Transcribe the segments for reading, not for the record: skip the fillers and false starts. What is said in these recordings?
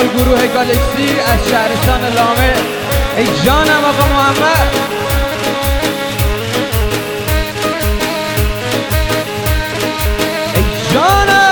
کل گروه گالکسی از شهرستان لامه. ای جانم آقا محمد، ای جانم.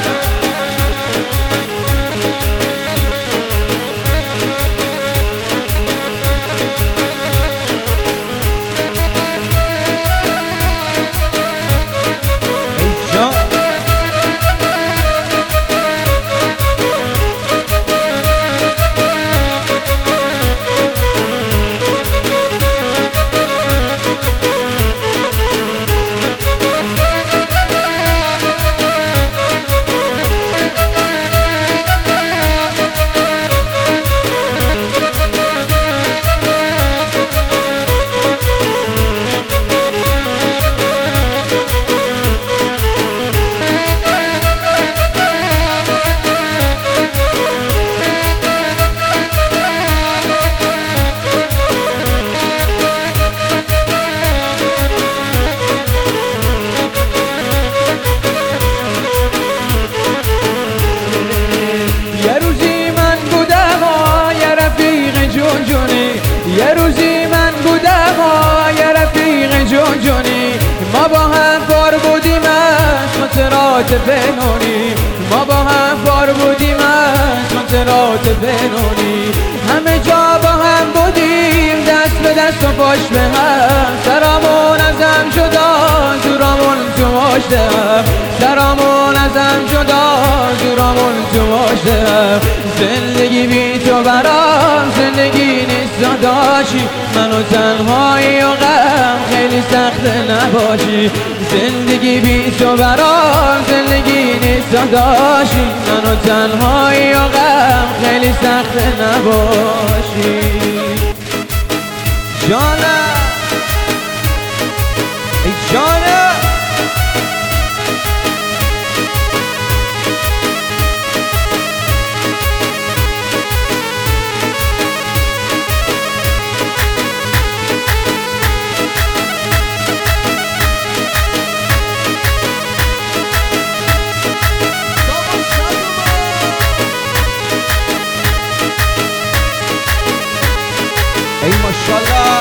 یه روزی من بودم یه رفیق جونجونی، ما با هم بار بودیم از خاطرات پنهانی، ما با هم بار بودیم از خاطرات پنهانی، همه جا با هم بودیم دست به دست و پشت به هم، سرامون از هم جدا زورامون تو مشت هم، سرامون از هم جدا زورامون تو مشت هم. زندگی بی تو برام زندگی نیست داداشی، منو تنهایی و غم خیلی سخته نباشی، زندگی بی تو برام زندگی نیست داداشی، منو تنهایی و غم خیلی سخته نباشی. جانم ای جانم، ای ماشاءالله.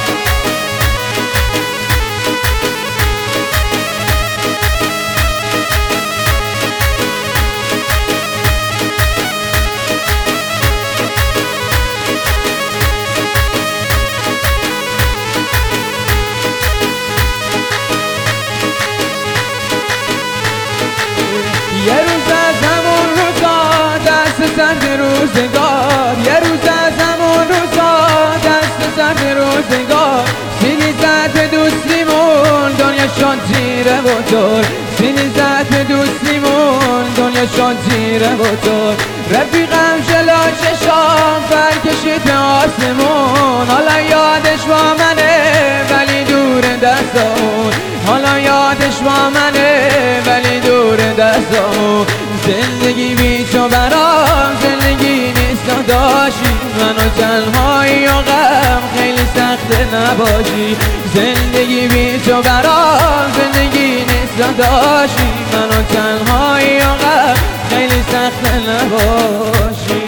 یه روز از همون روزا دست سرد روزگار، یه روز از همون روزا دست سرد روزگار، سینی زد به دوستیمون دنیا شد زیر موتور، سینی زد به دوستیمون دنیا شد زیر موتور، رفیقم جلو چشام پر کشید به آسمون، حالا یادش با منه ولی دور دستمون، حالا یادش با منه ولی دور دستمون. زندگی بی تو برام زندگی نیست داداشی، منو تنهایی و غم خیلی سخته نباشی، زندگی بی تو برام زندگی نیست داداشی، منو تنهایی و غم خیلی سخته نباشی.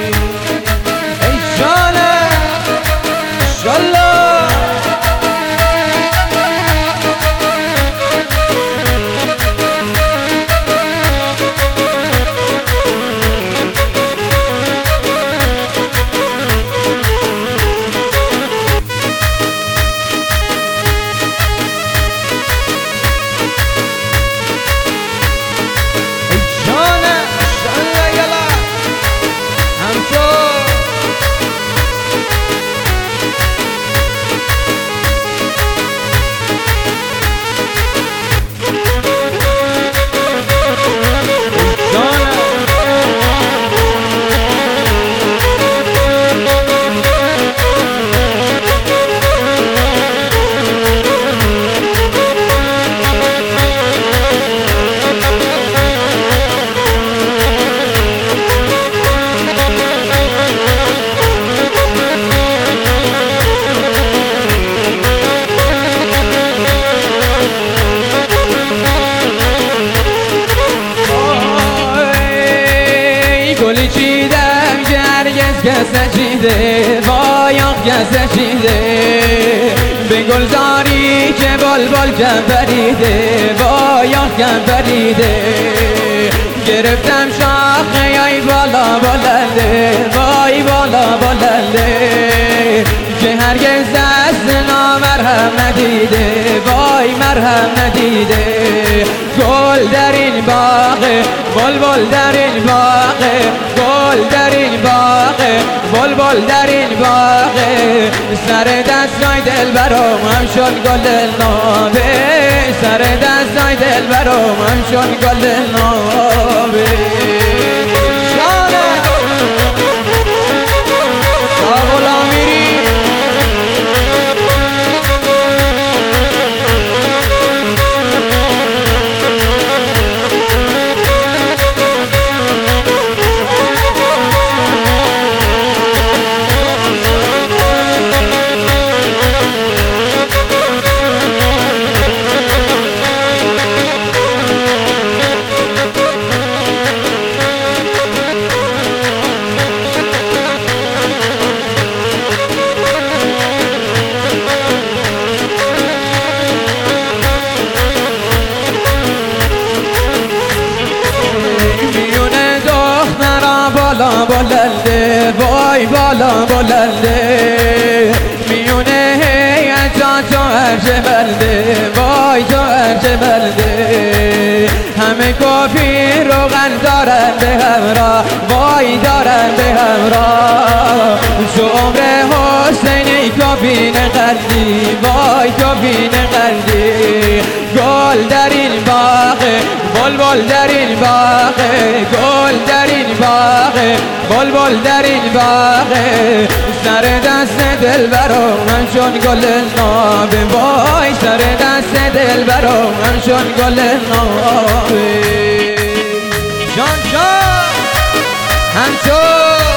ای جانم انشالله. گلی چیده که هرگز کس نچیده وای آخ کس نچیده به گلزاری که بلبل کم پریده وای آخ کم پریده گرفتم شاخه ای بالا بلنده وای بالا بلنده که هرگز دست نامرهم ندیده وای مرهم ندیده گل در این باغ بلبل در این باغ گل در این باغ بلبل در این باغ سر دستای دلبرم همچون گل نابه سر دستای دلبرم همچون گل نابه بالا بلنده وای بالا بلنده میونه هیجان تو هرچه بلده وای تو هرچه بلده همه کافی روغن دارن به همراه وای دارن به همراه تو عمر حسینی کافی نقدی وای کافی نقدی گل در این باغ بلبل در این باغ گل در این باغ بلبل در این باغ سر دست دلبرم همچون گل نابه وای سر دست دلبرم همچون گل نابه جان جان همچون